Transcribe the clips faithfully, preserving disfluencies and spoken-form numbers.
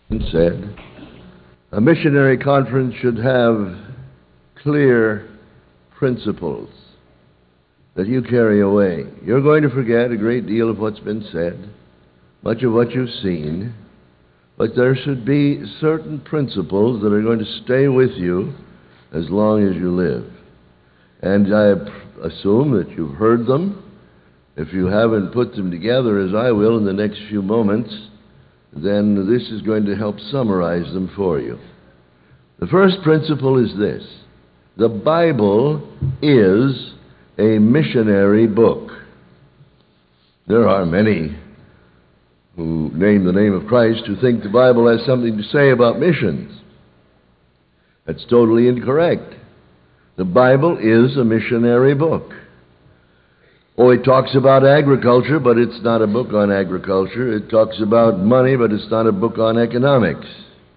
said, a missionary conference should have clear principles that you carry away. You're going to forget a great deal of what's been said, much of what you've seen, but there should be certain principles that are going to stay with you as long as you live. And I assume that you've heard them. If you haven't put them together, as I will in the next few moments, then this is going to help summarize them for you. The first principle is this: the Bible is a missionary book. There are many who name the name of Christ who think the Bible has something to say about missions. That's totally incorrect. The Bible is a missionary book. Oh, it talks about agriculture, but it's not a book on agriculture. It talks about money, but it's not a book on economics.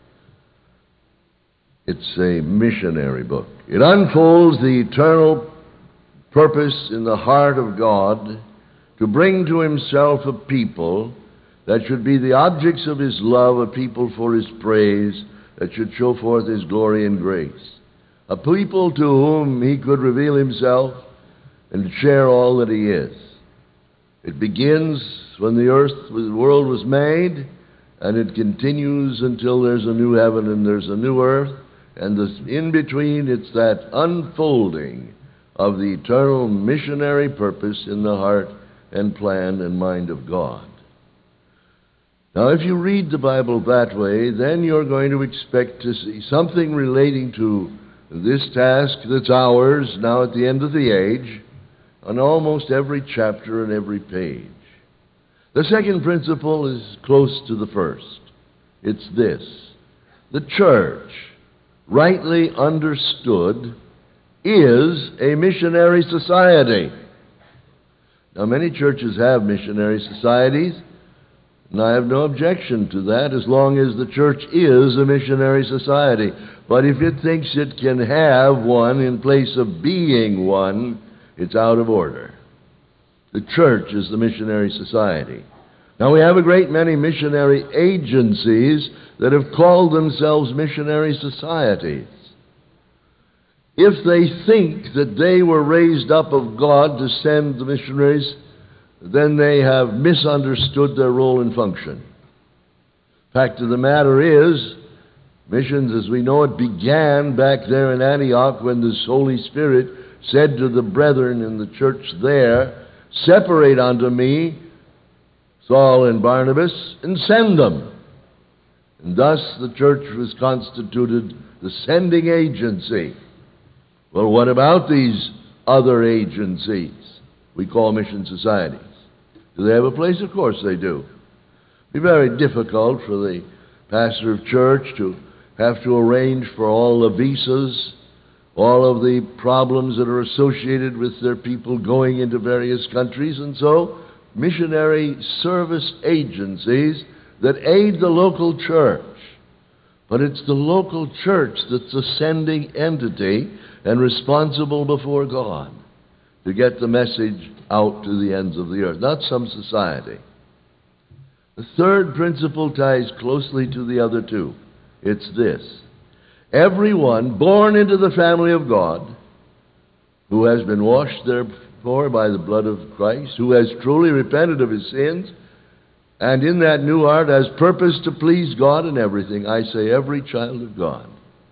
It's a missionary book. It unfolds the eternal purpose in the heart of God to bring to himself a people that should be the objects of his love, a people for his praise, that should show forth his glory and grace. A people to whom he could reveal himself and share all that he is. It begins when the earth, the world was made, and it continues until there's a new heaven and there's a new earth, and this, in between, it's that unfolding of the eternal missionary purpose in the heart and plan and mind of God. Now, if you read the Bible that way, then you're going to expect to see something relating to this task that's ours now at the end of the age on almost every chapter and every page. The second principle is close to the first. It's this: the church, rightly understood, is a missionary society. Now, many churches have missionary societies, and I have no objection to that as long as the church is a missionary society. But if it thinks it can have one in place of being one, it's out of order. The church is the missionary society. Now, we have a great many missionary agencies that have called themselves missionary societies. If they think that they were raised up of God to send the missionaries, then they have misunderstood their role and function. Fact of the matter is, missions, as we know it, began back there in Antioch when the Holy Spirit said to the brethren in the church there, "Separate unto me Saul and Barnabas, and send them." And thus the church was constituted the sending agency. Well, what about these other agencies we call mission societies? Do they have a place? Of course they do. It'd be very difficult for the pastor of church to have to arrange for all the visas, all of the problems that are associated with their people going into various countries, and so missionary service agencies that aid the local church. But it's the local church that's the sending entity and responsible before God to get the message out to the ends of the earth, not some society. The third principle ties closely to the other two. It's this: everyone born into the family of God, who has been washed therefore by the blood of Christ, who has truly repented of his sins, and in that new heart has purpose to please God in everything, I say every child of God,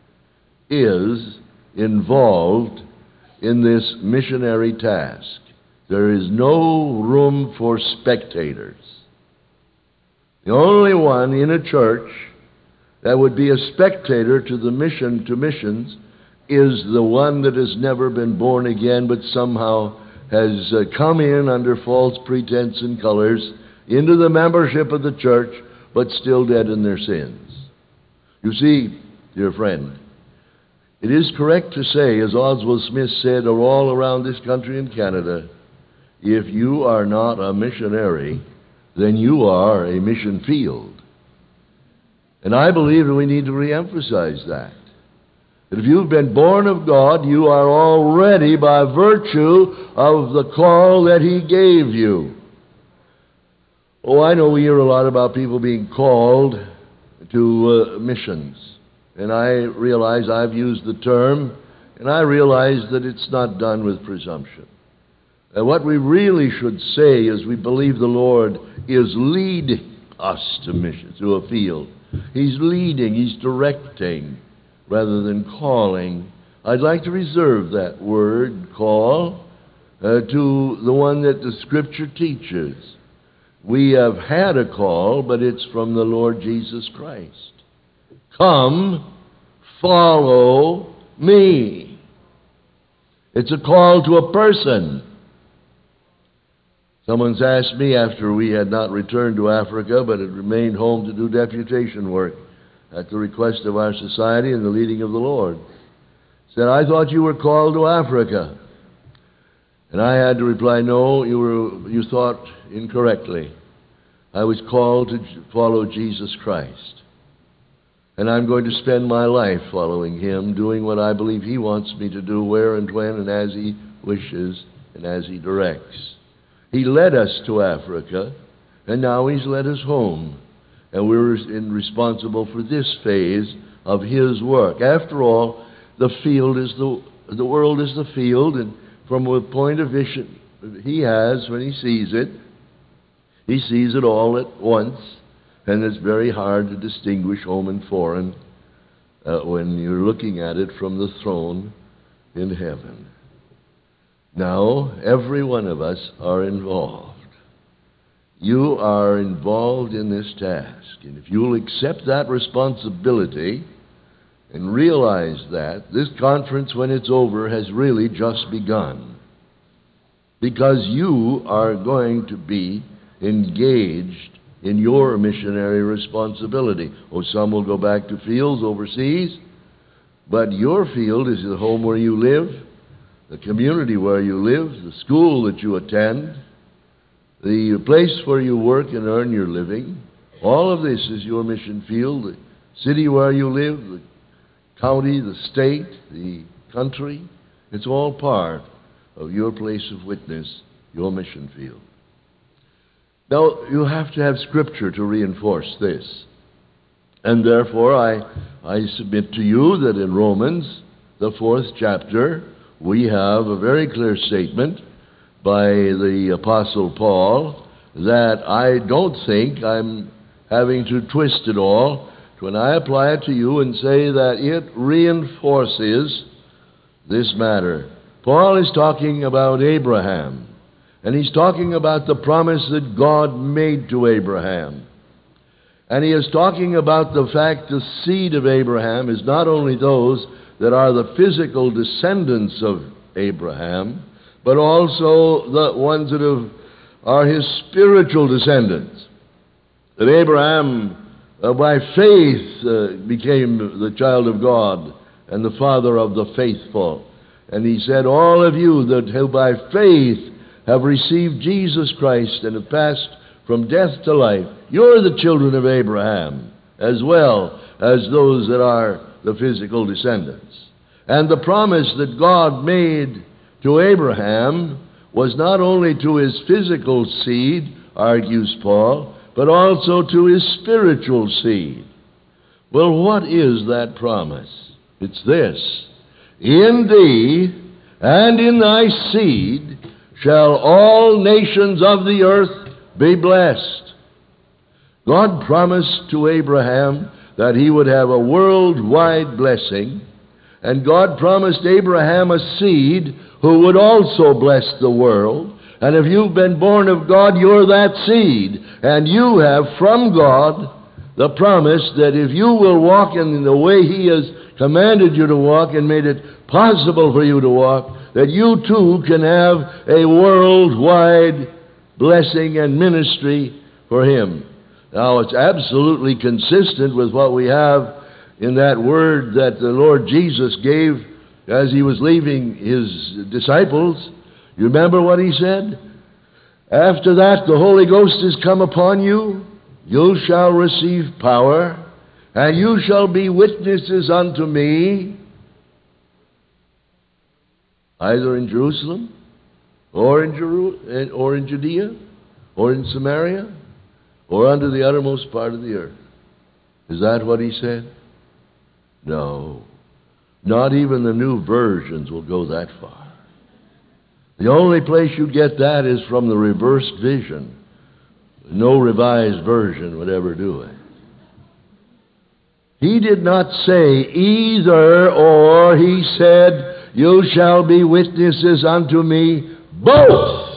is involved in this missionary task. There is no room for spectators. The only one in a church that would be a spectator to the mission, to missions, is the one that has never been born again, but somehow has uh, come in under false pretense and colors into the membership of the church, but still dead in their sins. You see, dear friend, it is correct to say, as Oswald Smith said, or all around this country and Canada, if you are not a missionary, then you are a mission field. And I believe that we need to reemphasize that. That if you've been born of God, you are already, by virtue of the call that he gave you. Oh, I know we hear a lot about people being called to uh, missions. And I realize I've used the term, and I realize that it's not done with presumption. And what we really should say is we believe the Lord is leading us to missions, to a field. He's leading, He's directing, rather than calling. I'd like to reserve that word, call, uh, to the one that the Scripture teaches. We have had a call, but it's from the Lord Jesus Christ. Come, follow me. It's a call to a person. Someone's asked me after we had not returned to Africa, but had remained home to do deputation work at the request of our society and the leading of the Lord, said, I thought you were called to Africa. And I had to reply, no, you were, you thought incorrectly. I was called to follow Jesus Christ. And I'm going to spend my life following Him, doing what I believe He wants me to do, where and when and as He wishes and as He directs. He led us to Africa, and now He's led us home. And we're in responsible for this phase of His work. After all, the field is the, the world is the field, and from a point of vision He has when He sees it, He sees it all at once, and it's very hard to distinguish home and foreign uh, when you're looking at it from the throne in heaven. Now, every one of us are involved. You are involved in this task. And if you'll accept that responsibility and realize that, this conference, when it's over, has really just begun. Because you are going to be engaged in your missionary responsibility. Oh, some will go back to fields overseas, but your field is the home where you live, the community where you live, the school that you attend, the place where you work and earn your living. All of this is your mission field. The city where you live, the county, the state, the country. It's all part of your place of witness, your mission field. Now, you have to have Scripture to reinforce this. And therefore, I, I submit to you that in Romans, the fourth chapter, we have a very clear statement by the Apostle Paul that I don't think I'm having to twist it all when I apply it to you and say that it reinforces this matter. Paul is talking about Abraham, and he's talking about the promise that God made to Abraham. And he is talking about the fact the seed of Abraham is not only those that are the physical descendants of Abraham, but also the ones that have, are his spiritual descendants. That Abraham, uh, by faith, uh, became the child of God and the father of the faithful. And he said, all of you that have by faith have received Jesus Christ and have passed from death to life, you're the children of Abraham, as well as those that are the physical descendants. And the promise that God made to Abraham was not only to his physical seed, argues Paul, but also to his spiritual seed. Well, what is that promise? It's this: in thee and in thy seed shall all nations of the earth be blessed. God promised to Abraham that he would have a worldwide blessing, and God promised Abraham a seed who would also bless the world. And if you've been born of God, you're that seed. And you have from God the promise that if you will walk in the way He has commanded you to walk and made it possible for you to walk, that you too can have a worldwide blessing and ministry for Him. Now, it's absolutely consistent with what we have in that word that the Lord Jesus gave as He was leaving His disciples. You remember what He said? After that, the Holy Ghost is come upon you. You shall receive power, and you shall be witnesses unto me, either in Jerusalem, or in, Jeru- or in Judea, or in Samaria, or unto the uttermost part of the earth. Is that what he said? No. Not even the new versions will go that far. The only place you get that is from the reversed vision. No revised version would ever do it. He did not say either or. He said, you shall be witnesses unto me both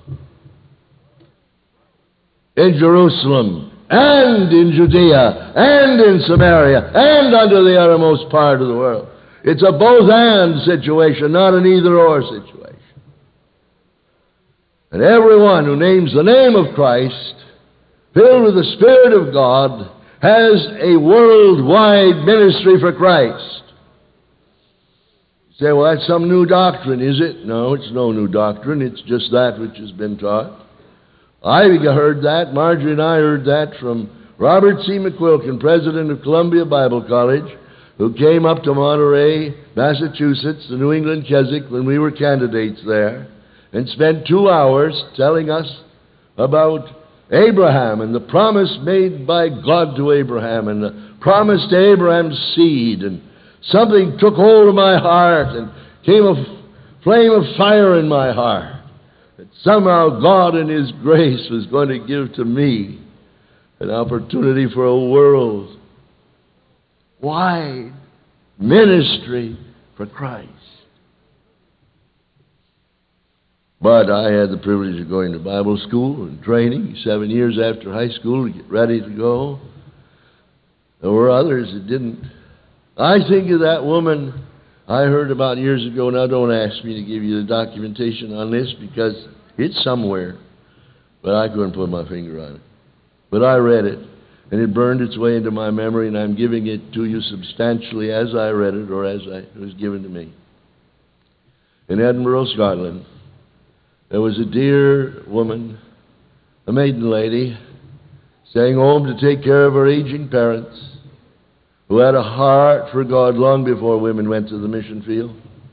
in Jerusalem and in Judea and in Samaria and unto the uttermost part of the world. It's a both-and situation, not an either-or situation. And everyone who names the name of Christ, filled with the Spirit of God, has a worldwide ministry for Christ. You say, well, that's some new doctrine, is it? No, it's no new doctrine. It's just that which has been taught. I heard that, Marjorie and I heard that from Robert C. McQuilkin, president of Columbia Bible College, who came up to Monterey, Massachusetts, the New England Keswick, when we were candidates there, and spent two hours telling us about Abraham and the promise made by God to Abraham and the promise to Abraham's seed. And something took hold of my heart and came a flame of fire in my heart. That somehow God in His grace was going to give to me an opportunity for a world wide ministry for Christ. But I had the privilege of going to Bible school and training seven years after high school to get ready to go. There were others that didn't. I think of that woman I heard about years ago. Now, don't ask me to give you the documentation on this because it's somewhere, but I couldn't put my finger on it. But I read it, and it burned its way into my memory, and I'm giving it to you substantially as I read it or as I, it was given to me. In Edinburgh, Scotland, there was a dear woman, a maiden lady, staying home to take care of her aging parents, who had a heart for God long before women went to the mission field.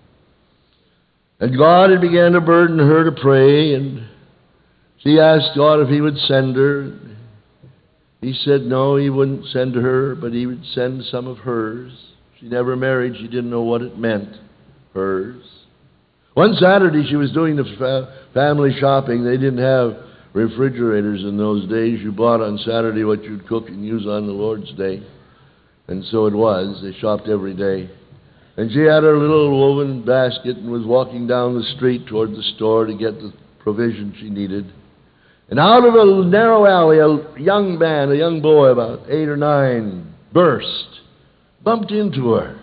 And God had began to burden her to pray, and she asked God if He would send her. He said no, He wouldn't send her, but He would send some of hers. She never married. She didn't know what it meant, hers. One Saturday she was doing the fa- family shopping. They didn't have refrigerators in those days. You bought on Saturday what you'd cook and use on the Lord's Day. And so it was. They shopped every day. And she had her little woven basket and was walking down the street toward the store to get the provision she needed. And out of a narrow alley, a young man, a young boy about eight or nine, burst, bumped into her.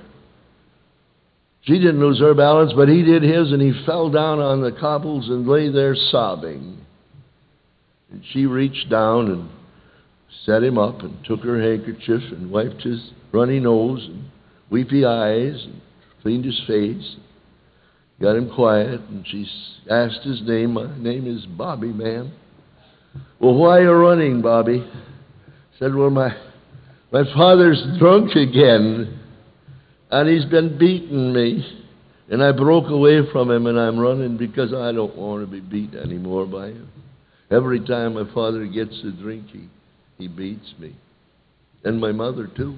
She didn't lose her balance, but he did his, and he fell down on the cobbles and lay there sobbing. And she reached down and set him up and took her handkerchief and wiped his runny nose and weepy eyes and cleaned his face, got him quiet, and she asked his name. My name is Bobby, ma'am. Well, why are you running, Bobby? Said, well, my, my father's drunk again, and he's been beating me, and I broke away from him, and I'm running because I don't want to be beat anymore by him. Every time my father gets a drink, he, he beats me, and my mother, too.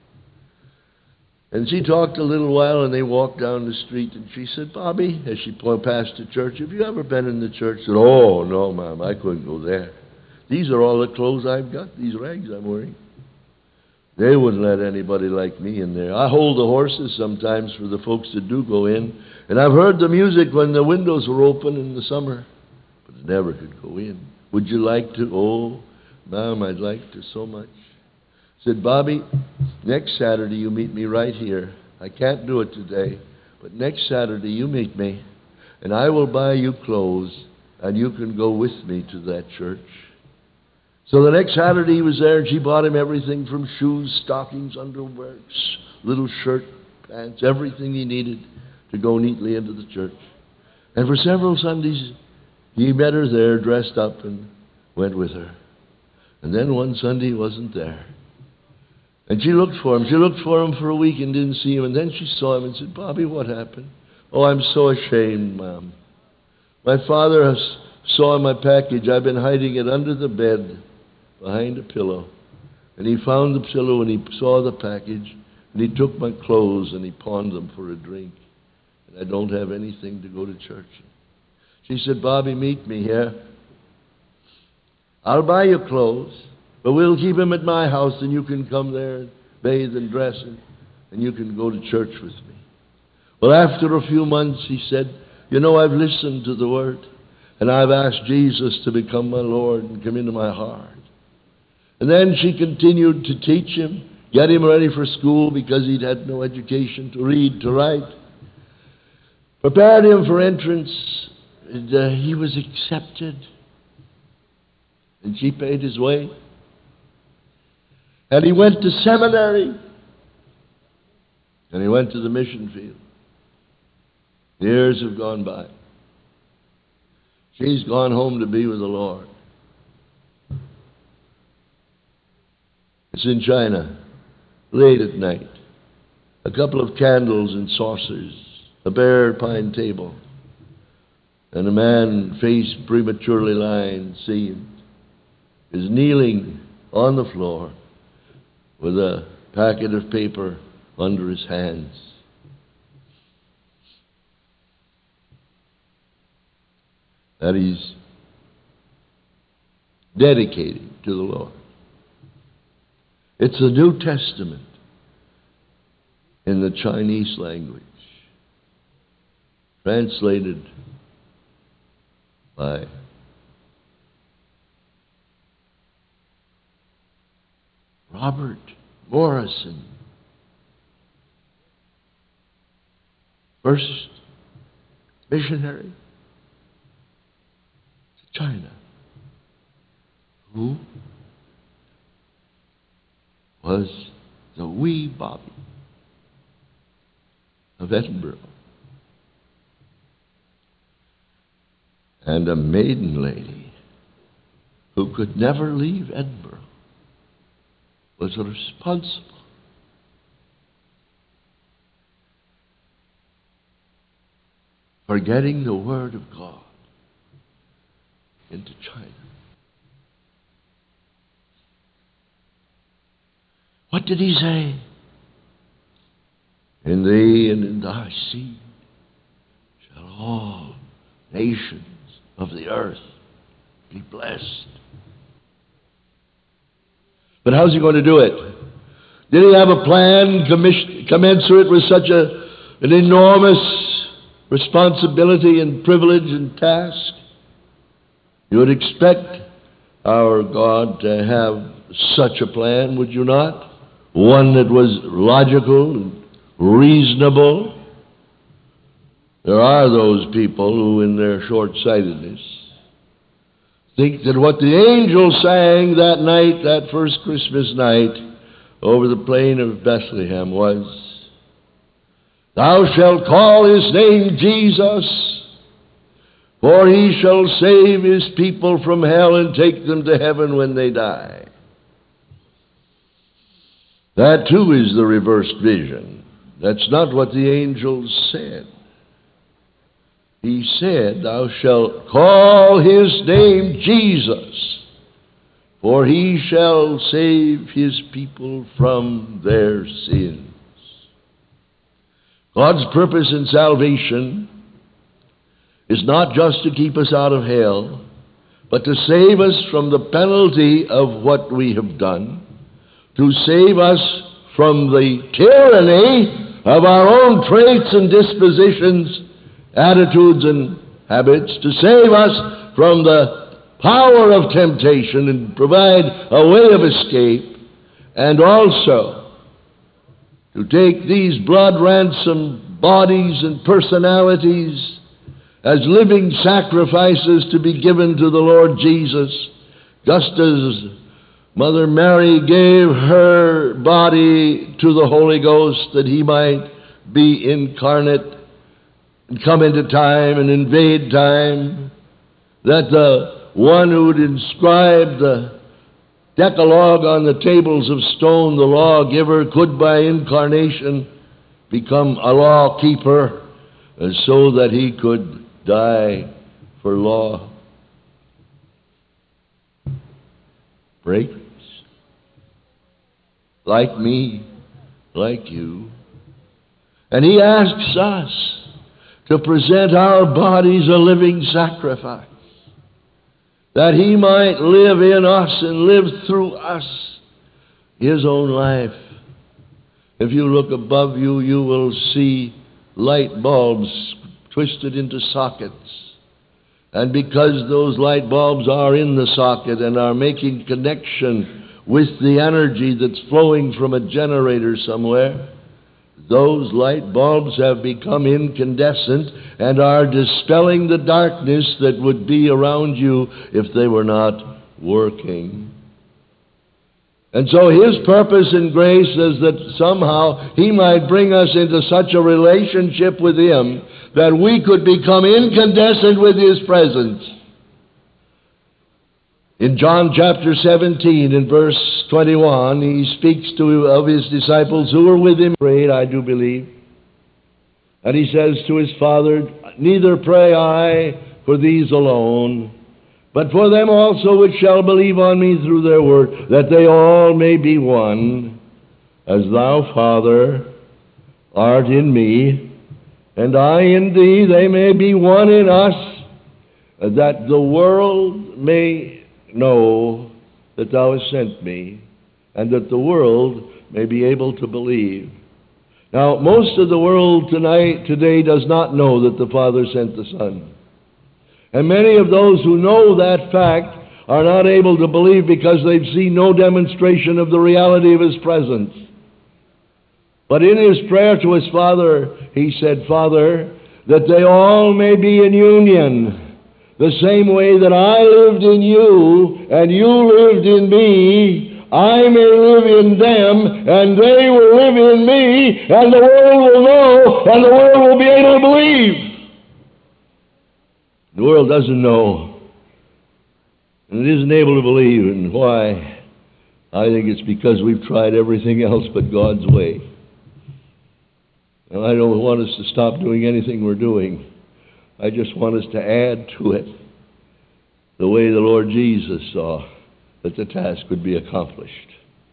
And she talked a little while, and they walked down the street, and she said, Bobby, as she passed the church, have you ever been in the church? I said, oh, no, ma'am, I couldn't go there. These are all the clothes I've got, these rags I'm wearing. They wouldn't let anybody like me in there. I hold the horses sometimes for the folks that do go in, and I've heard the music when the windows were open in the summer, but I never could go in. Would you like to? Oh, ma'am, I'd like to so much. Said, Bobby, next Saturday you meet me right here. I can't do it today, but next Saturday you meet me, and I will buy you clothes, and you can go with me to that church. So the next Saturday he was there, and she bought him everything from shoes, stockings, underwear, little shirt, pants, everything he needed to go neatly into the church. And for several Sundays, he met her there, dressed up, and went with her. And then one Sunday he wasn't there. And she looked for him. She looked for him for a week and didn't see him. And then she saw him and said, Bobby, what happened? Oh, I'm so ashamed, Mom. My father saw my package. I've been hiding it under the bed behind a pillow. And he found the pillow and he saw the package and he took my clothes and he pawned them for a drink. And I don't have anything to go to church. She said, Bobby, meet me here. I'll buy you clothes, but we'll keep them at my house and you can come there and bathe and dress and, and you can go to church with me. Well, after a few months, he said, you know, I've listened to the Word and I've asked Jesus to become my Lord and come into my heart. And then she continued to teach him, get him ready for school because he'd had no education to read, to write. Prepared him for entrance, and uh, he was accepted. And she paid his way. And he went to seminary. And he went to the mission field. Years have gone by. She's gone home to be with the Lord. It's in China, late at night. A couple of candles and saucers, a bare pine table, and a man, face prematurely lined, seamed, is kneeling on the floor with a packet of paper under his hands. That he's dedicating to the Lord. It's the New Testament in the Chinese language, translated by Robert Morrison. First missionary to China, who was the wee Bobby of Edinburgh. And a maiden lady who could never leave Edinburgh was responsible for getting the Word of God into China. What did he say? In thee and in thy seed shall all nations of the earth be blessed. But how's he going to do it? Did he have a plan commensurate with such a, an enormous responsibility and privilege and task? You would expect our God to have such a plan, would you not? One that was logical and reasonable. There are those people who, in their short-sightedness, think that what the angel sang that night, that first Christmas night, over the plain of Bethlehem was, Thou shalt call his name Jesus, for he shall save his people from hell and take them to heaven when they die. That too is the reversed vision. That's not what the angel said. He said, Thou shalt call his name Jesus, for he shall save his people from their sins. God's purpose in salvation is not just to keep us out of hell, but to save us from the penalty of what we have done, to save us from the tyranny of our own traits and dispositions, attitudes and habits, to save us from the power of temptation and provide a way of escape, and also to take these blood-ransomed bodies and personalities as living sacrifices to be given to the Lord Jesus, just as Mother Mary gave her body to the Holy Ghost that he might be incarnate and come into time and invade time, that the one who would inscribe the Decalogue on the tables of stone, the lawgiver, could by incarnation become a law keeper, and so that he could die for law breakers. like me, like you. And He asks us to present our bodies a living sacrifice, that He might live in us and live through us His own life. If you look above you, you will see light bulbs twisted into sockets. And because those light bulbs are in the socket and are making connection with the energy that's flowing from a generator somewhere, those light bulbs have become incandescent and are dispelling the darkness that would be around you if they were not working. And so His purpose in grace is that somehow He might bring us into such a relationship with Him that we could become incandescent with His presence. In John chapter seventeen, in verse twenty-one, He speaks to of His disciples who were with Him, prayed, I do believe. And He says to His Father, neither pray I for these alone, but for them also which shall believe on me through their word, that they all may be one, as Thou, Father, art in me, and I in Thee, they may be one in us, that the world may know that Thou hast sent me, and that the world may be able to believe. Now, most of the world tonight, today does not know that the Father sent the Son. And many of those who know that fact are not able to believe because they've seen no demonstration of the reality of His presence. But in His prayer to His Father, He said, Father, that they all may be in union, the same way that I lived in you and you lived in me, I may live in them and they will live in me, and the world will know and the world will be able to believe. The world doesn't know, and it isn't able to believe. And why? I think it's because we've tried everything else but God's way. And I don't want us to stop doing anything we're doing. I just want us to add to it the way the Lord Jesus saw that the task would be accomplished.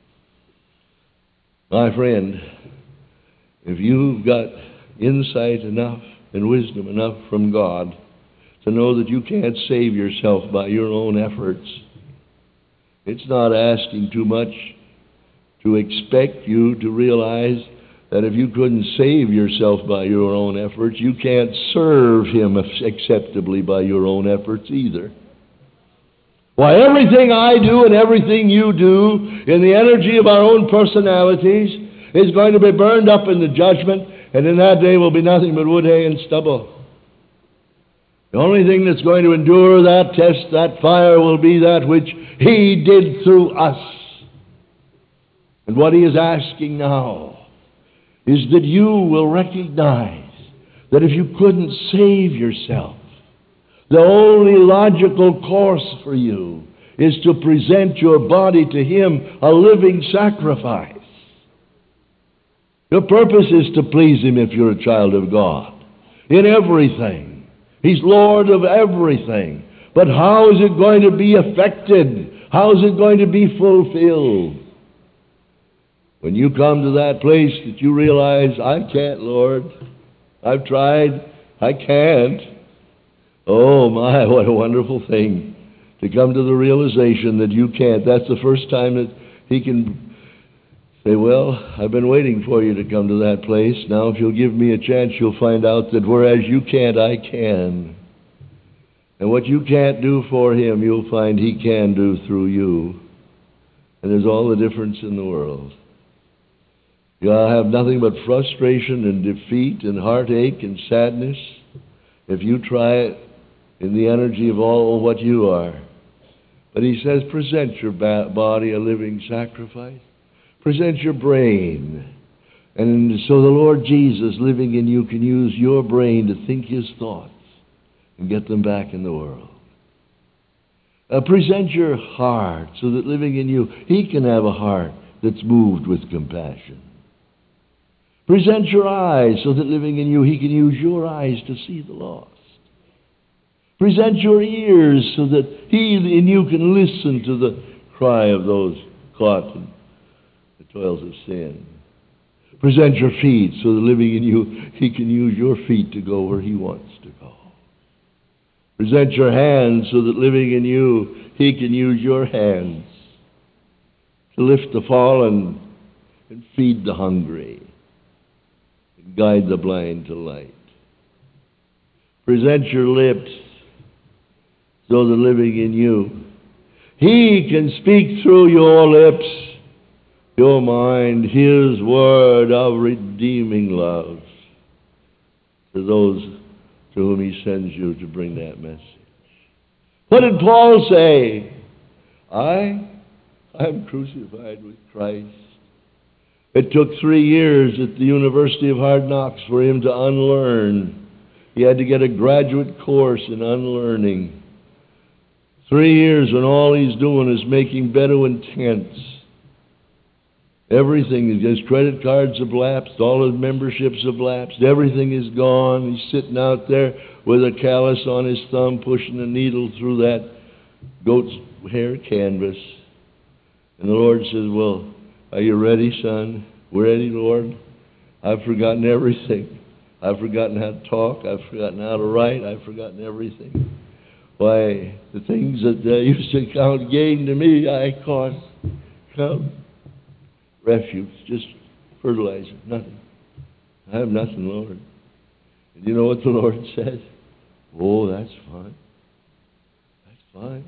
My friend, if you've got insight enough and wisdom enough from God to know that you can't save yourself by your own efforts, it's not asking too much to expect you to realize that if you couldn't save yourself by your own efforts, you can't serve Him acceptably by your own efforts either. Why, everything I do and everything you do in the energy of our own personalities is going to be burned up in the judgment, and in that day will be nothing but wood, hay, and stubble. The only thing that's going to endure that test, that fire, will be that which He did through us. And what He is asking now is that you will recognize that if you couldn't save yourself, the only logical course for you is to present your body to Him a living sacrifice. Your purpose is to please Him if you're a child of God, in everything. He's Lord of everything. But how is it going to be affected? How is it going to be fulfilled? When you come to that place that you realize, I can't, Lord. I've tried. I can't. Oh, my, what a wonderful thing to come to the realization that you can't. That's the first time that He can say, well, I've been waiting for you to come to that place. Now, if you'll give me a chance, you'll find out that whereas you can't, I can. And what you can't do for Him, you'll find He can do through you. And there's all the difference in the world. You'll have nothing but frustration and defeat and heartache and sadness if you try it in the energy of all what you are. But He says, present your body a living sacrifice. Present your brain. And so the Lord Jesus living in you can use your brain to think His thoughts and get them back in the world. Uh, present your heart so that living in you, He can have a heart that's moved with compassion. Present your eyes so that living in you, He can use your eyes to see the lost. Present your ears so that He in you can listen to the cry of those caught and the toils of sin. Present your feet so that living in you, He can use your feet to go where He wants to go. Present your hands so that living in you, He can use your hands to lift the fallen and feed the hungry and guide the blind to light. Present your lips so that living in you, He can speak through your lips, your mind, His word of redeeming love to those to whom He sends you to bring that message. What did Paul say? I, I'm crucified with Christ. It took three years at the University of Hard Knocks for him to unlearn. He had to get a graduate course in unlearning. Three years when all he's doing is making Bedouin tents. Everything, his credit cards have lapsed, all his memberships have lapsed, everything is gone. He's sitting out there with a callus on his thumb, pushing a needle through that goat's hair canvas. And the Lord says, well, are you ready, son? We're ready, Lord. I've forgotten everything. I've forgotten how to talk. I've forgotten how to write. I've forgotten everything. Why, the things that uh, used to count gain to me, I count, count refuse, just fertilizer, nothing. I have nothing, Lord. And you know what the Lord said? Oh, that's fine. That's fine.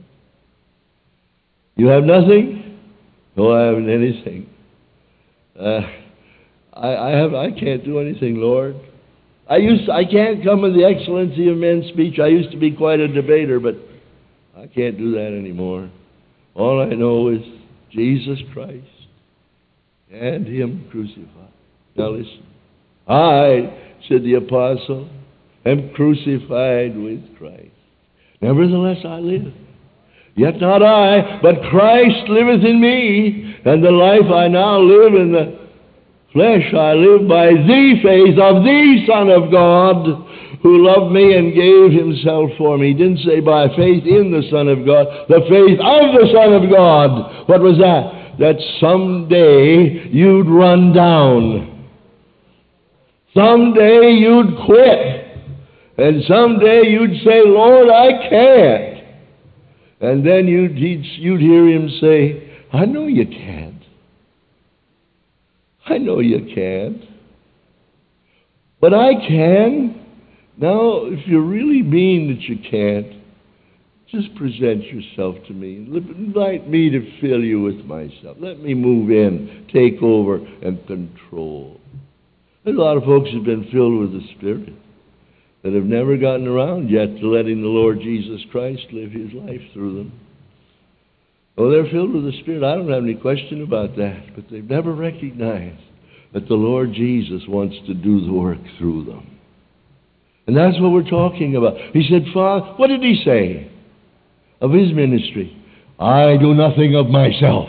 You have nothing? No, I haven't anything. Uh, I, I have. I can't do anything, Lord. I used. To, I can't come with the excellency of men's speech. I used to be quite a debater, but I can't do that anymore. All I know is Jesus Christ and Him crucified. Now listen. I, said the apostle, am crucified with Christ. Nevertheless I live. Yet not I, but Christ liveth in me, and the life I now live in the flesh I live by the faith of the Son of God, who loved me and gave Himself for me. He didn't say by faith in the Son of God, the faith of the Son of God. What was that? That someday you'd run down. Someday you'd quit. And someday you'd say, Lord, I can't. And then you'd, you'd hear Him say, I know you can't. I know you can't. But I can. Now, if you really mean that you can't, just present yourself to me. Invite me to fill you with myself. Let me move in, take over, and control. There's a lot of folks who've been filled with the Spirit that have never gotten around yet to letting the Lord Jesus Christ live His life through them. Oh, they're filled with the Spirit. I don't have any question about that. But they've never recognized that the Lord Jesus wants to do the work through them. And that's what we're talking about. He said, Father, what did He say of His ministry? I do nothing of myself.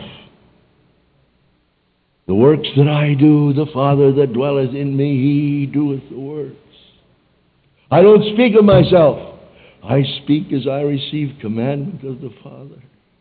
The works that I do, the Father that dwelleth in me, He doeth the works. I don't speak of myself. I speak as I receive commandment of the Father.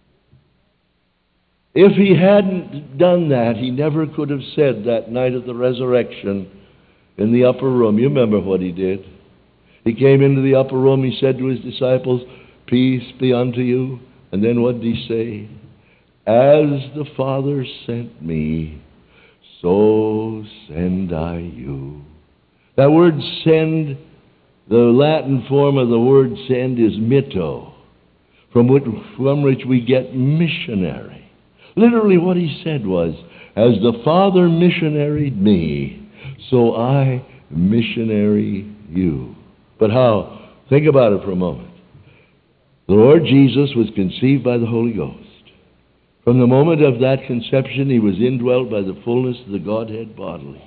If He hadn't done that, He never could have said that night of the resurrection in the upper room. You remember what He did. He came into the upper room. He said to His disciples, peace be unto you. And then what did He say? As the Father sent me, so send I you. That word send, the Latin form of the word send is mitto, from which, from which we get missionary. Literally what He said was, as the Father missionaried me, so I missionary you. But how? Think about it for a moment. The Lord Jesus was conceived by the Holy Ghost. From the moment of that conception, He was indwelt by the fullness of the Godhead bodily.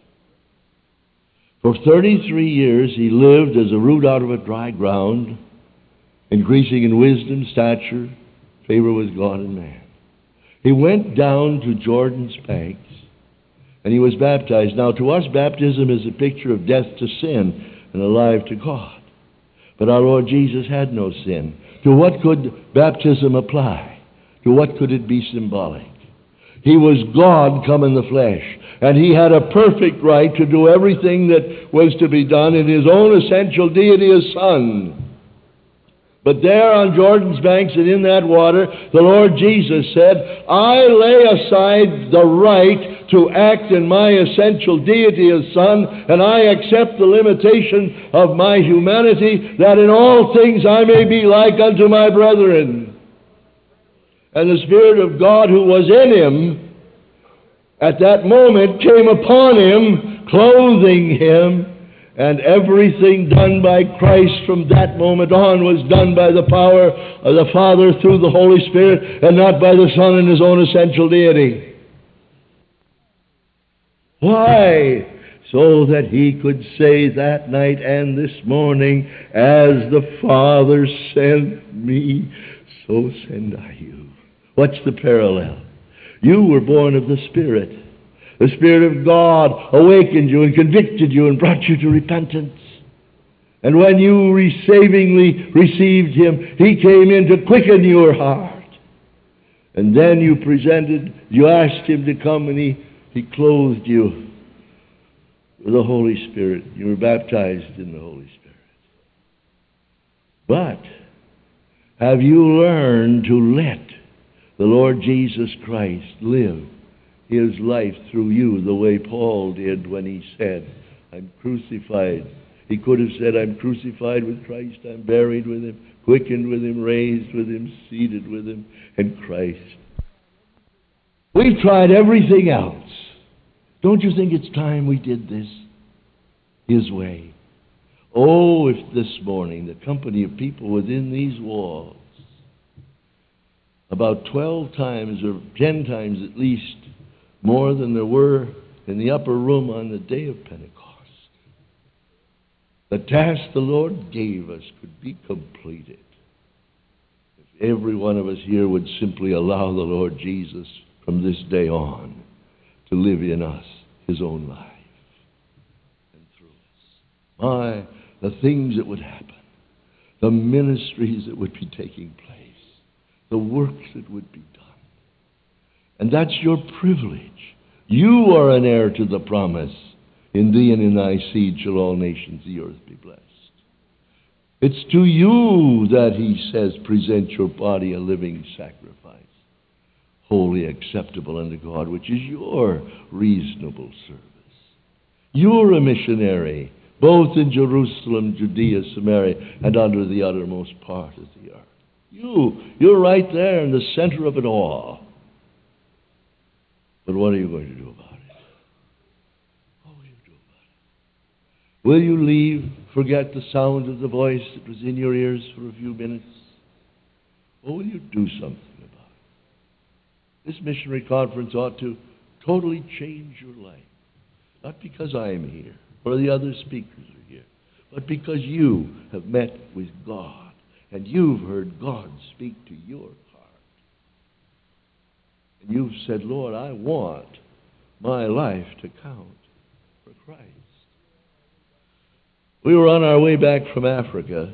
For thirty-three years, He lived as a root out of a dry ground, increasing in wisdom, stature, favor with God and man. He went down to Jordan's banks, and He was baptized. Now, to us, baptism is a picture of death to sin and alive to God. But our Lord Jesus had no sin. To what could baptism apply? To what could it be symbolic? He was God come in the flesh, and he had a perfect right to do everything that was to be done in his own essential deity as Son. But there on Jordan's banks and in that water, the Lord Jesus said, I lay aside the right to act in my essential deity as Son, and I accept the limitation of my humanity, that in all things I may be like unto my brethren. And the Spirit of God who was in him at that moment came upon him, clothing him, and everything done by Christ from that moment on was done by the power of the Father through the Holy Spirit, and not by the Son in his own essential deity. Why? So that he could say that night and this morning, as the Father sent me, so send I you. What's the parallel? You were born of the Spirit. The Spirit of God awakened you and convicted you and brought you to repentance. And when you savingly received him, he came in to quicken your heart. And then you presented, you asked him to come, and he, he clothed you with the Holy Spirit. You were baptized in the Holy Spirit. But have you learned to let the Lord Jesus Christ live his life through you the way Paul did when he said, I'm crucified. He could have said, I'm crucified with Christ, I'm buried with him, quickened with him, raised with him, seated with him, and Christ. We've tried everything else. Don't you think it's time we did this his way? Oh, if this morning the company of people within these walls, about twelve times or ten times at least, more than there were in the upper room on the day of Pentecost, the task the Lord gave us could be completed if every one of us here would simply allow the Lord Jesus from this day on to live in us his own life and through us. My, the things that would happen, the ministries that would be taking place, the works that would be done. And that's your privilege. You are an heir to the promise. In thee and in thy seed shall all nations of the earth be blessed. It's to you that he says, present your body a living sacrifice, wholly acceptable unto God, which is your reasonable service. You're a missionary, both in Jerusalem, Judea, Samaria, and under the uttermost part of the earth. You, you're right there in the center of it all. But what are you going to do about it? What will you do about it? Will you leave, forget the sound of the voice that was in your ears for a few minutes? Or will you do something about it? This missionary conference ought to totally change your life. Not because I am here, or the other speakers are here, but because you have met with God, and you've heard God speak to your heart. And you've said, Lord, I want my life to count for Christ. We were on our way back from Africa.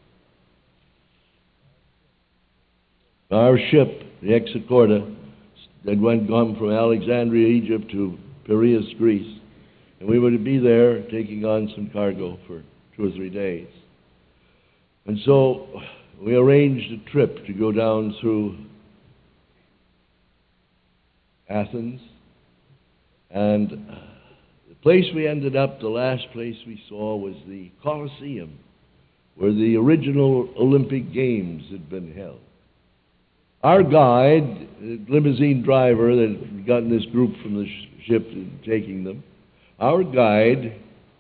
Our ship, the Execorta, had went gone from Alexandria, Egypt to Piraeus, Greece. And we were to be there taking on some cargo for two or three days. And so we arranged a trip to go down through Athens, and the place we ended up, the last place we saw, was the Colosseum, where the original Olympic Games had been held. Our guide, the limousine driver that had gotten this group from the ship and taking them, our guide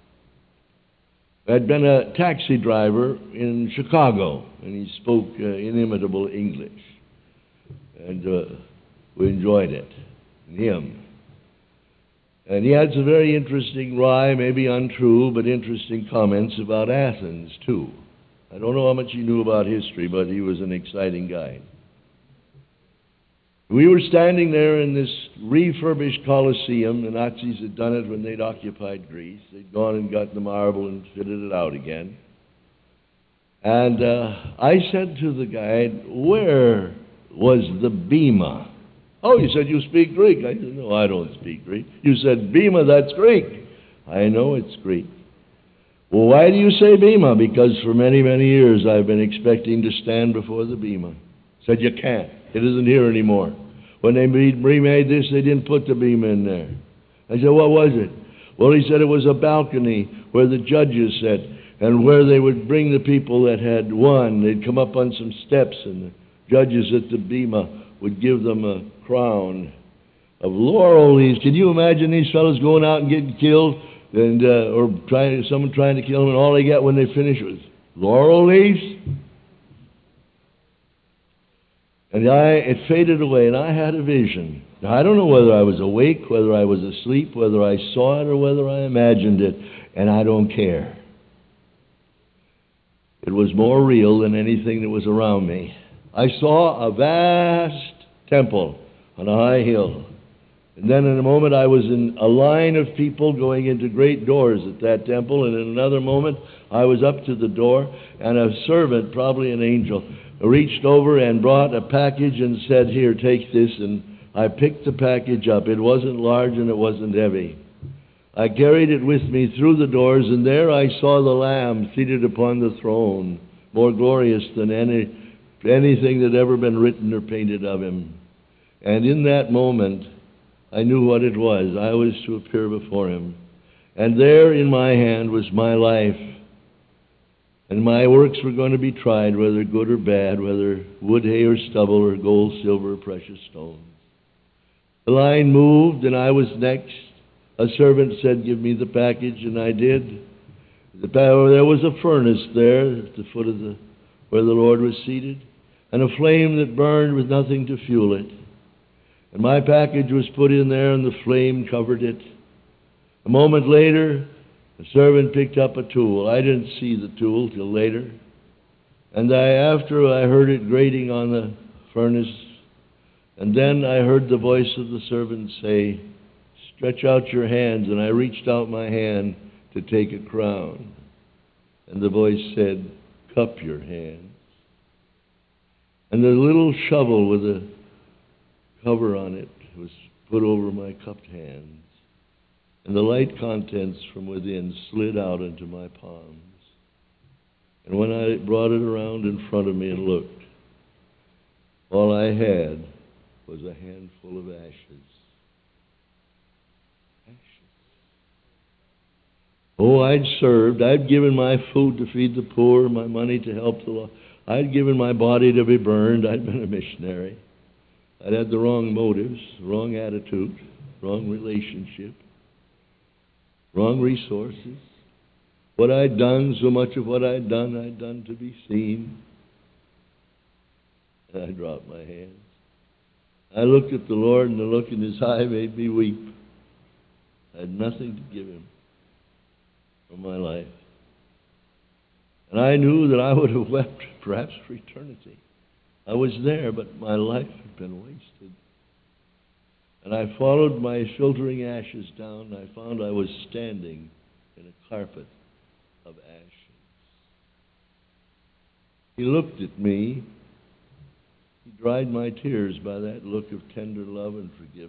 had been a taxi driver in Chicago, and he spoke uh, inimitable English, and uh, we enjoyed it. Him. And he had some very interesting, wry, maybe untrue, but interesting comments about Athens, too. I don't know how much he knew about history, but he was an exciting guy. We were standing there in this refurbished Colosseum. The Nazis had done it when they'd occupied Greece. They'd gone and got the marble and fitted it out again. And uh, I said to the guide, where was the bema Oh, you said you speak Greek. I said, no, I don't speak Greek. You said, Bema, that's Greek. I know it's Greek. Well, why do you say Bema? Because for many, many years I've been expecting to stand before the Bema. Said, you can't. It isn't here anymore. When they remade this, they didn't put the Bema in there. I said, what was it? Well, he said it was a balcony where the judges sat and where they would bring the people that had won. They'd come up on some steps, and the judges at the Bema would give them a crown of laurel leaves. Can you imagine these fellows going out and getting killed, and uh, or trying, someone trying to kill them, and all they got when they finish was laurel leaves? And I, it faded away, and I had a vision. Now, I don't know whether I was awake, whether I was asleep, whether I saw it, or whether I imagined it, and I don't care. It was more real than anything that was around me. I saw a vast temple on a high hill. And then in a moment I was in a line of people going into great doors at that temple, and in another moment I was up to the door, and a servant, probably an angel, reached over and brought a package and said, here, take this. And I picked the package up. It wasn't large and it wasn't heavy. I carried it with me through the doors, and there I saw the Lamb seated upon the throne, more glorious than any anything that had ever been written or painted of him. And in that moment, I knew what it was. I was to appear before him. And there in my hand was my life. And my works were going to be tried, whether good or bad, whether wood, hay, or stubble, or gold, silver, or precious stones. The line moved, and I was next. A servant said, give me the package, and I did. The, there was a furnace there at the foot of the, where the Lord was seated, and a flame that burned with nothing to fuel it. And my package was put in there, and the flame covered it. A moment later, the servant picked up a tool. I didn't see the tool till later. And I, after I heard it grating on the furnace, and then I heard the voice of the servant say, stretch out your hands. And I reached out my hand to take a crown. And the voice said, cup your hands. And the little shovel with a cover on it was put over my cupped hands. And the light contents from within slid out into my palms. And when I brought it around in front of me and looked, all I had was a handful of ashes. Ashes. Oh, I'd served. I'd given my food to feed the poor, my money to help the lost. I'd given my body to be burned. I'd been a missionary. I'd had the wrong motives, wrong attitude, wrong relationship, wrong resources. What I'd done, so much of what I'd done, I'd done to be seen. And I dropped my hands. I looked at the Lord, and the look in his eye made me weep. I had nothing to give him for my life. And I knew that I would have wept perhaps for eternity. I was there, but my life had been wasted. And I followed my filtering ashes down, and I found I was standing in a carpet of ashes. He looked at me. He dried my tears by that look of tender love and forgiveness.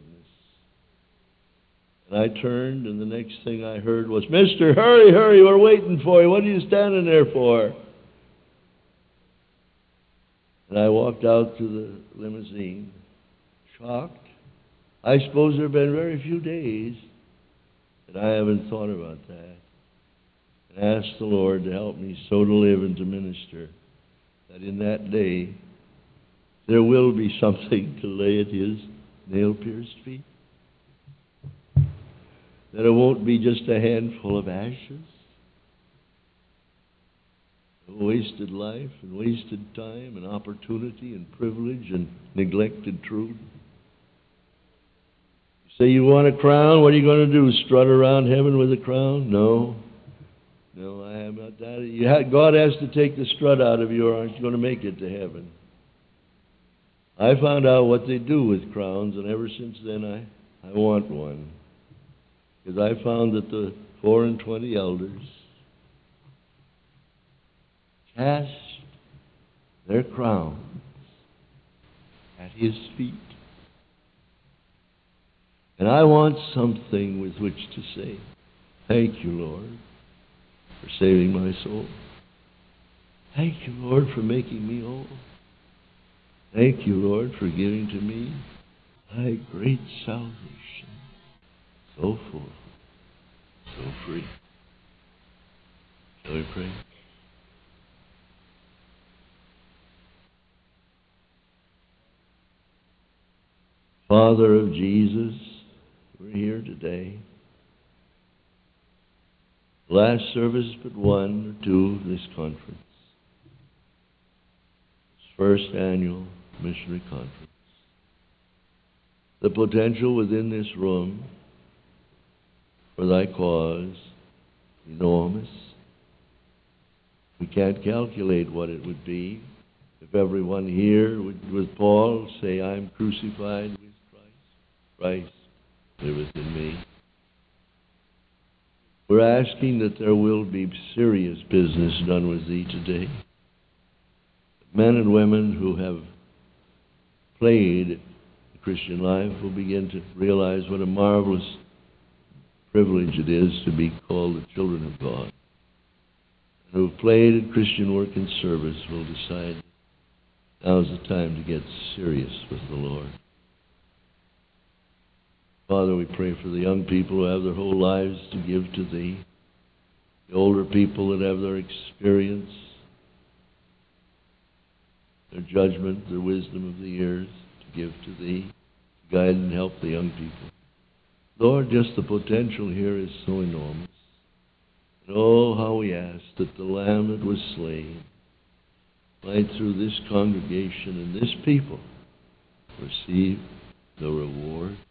And I turned, and the next thing I heard was, Mister, hurry, hurry, we're waiting for you. What are you standing there for? And I walked out to the limousine, shocked. I suppose there have been very few days that I haven't thought about that. And asked the Lord to help me so to live and to minister that in that day there will be something to lay at his nail-pierced feet. That it won't be just a handful of ashes, a wasted life and wasted time and opportunity and privilege and neglected truth. You say you want a crown, what are you going to do, strut around heaven with a crown? No. No, I am not that. You have, God has to take the strut out of you, or aren't you going to make it to heaven? I found out what they do with crowns, and ever since then I, I want one. Because I found that the four and twenty elders cast their crowns at his feet. And I want something with which to say, thank you, Lord, for saving my soul. Thank you, Lord, for making me whole. Thank you, Lord, for giving to me thy great salvation. So full, so free. Shall we pray? Father of Jesus, we're here today. Last service but one or two of this conference. This first annual missionary conference. The potential within this room for thy cause, enormous. We can't calculate what it would be if everyone here would, with Paul, say, I'm crucified with Christ. Christ liveth in me. We're asking that there will be serious business done with thee today. Men and women who have played the Christian life will begin to realize what a marvelous privilege it is to be called the children of God. And who have played at Christian work and service will decide now's the time to get serious with the Lord. Father, we pray for the young people who have their whole lives to give to Thee, the older people that have their experience, their judgment, their wisdom of the years to give to Thee, to guide and help the young people. Lord, just the potential here is so enormous. And oh, how we ask that the Lamb that was slain might through this congregation and this people receive the reward